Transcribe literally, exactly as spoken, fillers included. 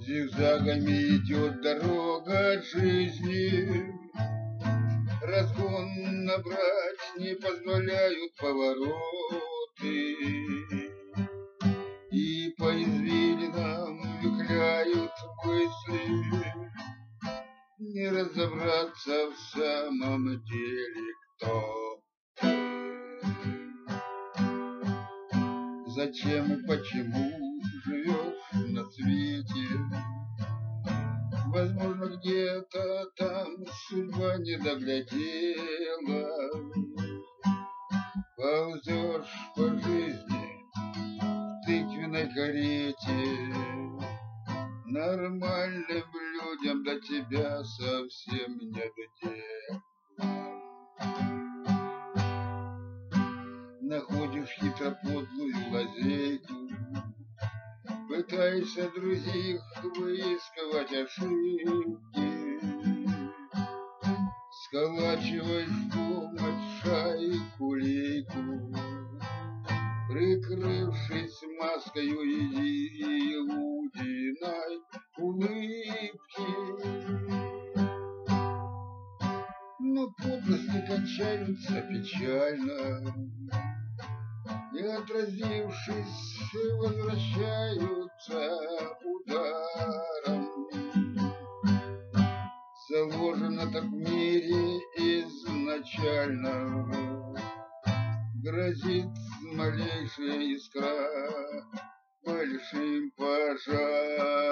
Зигзагами идет дорога от жизни, разгон набрать не позволяют повороты, и по извилинам вихляют мысли, не разобраться в самом деле, кто ты. Зачем и почему живешь на свете? Возможно, где-то там судьба не доглядела. Ползешь по жизни в тыквенной карете, нормальным людям до тебя совсем нет дела. Находишь хитро подлую лазейку, пытаешься других выискивать ошибки, сколачиваешь думать шайку-лейку, прикрывшись маскою Иудиной улыбки. Но подлости кончаются печально, и, отразившись, возвращаются ударом. Заложено так в мире изначально, грозит малейшая искра большим пожаром.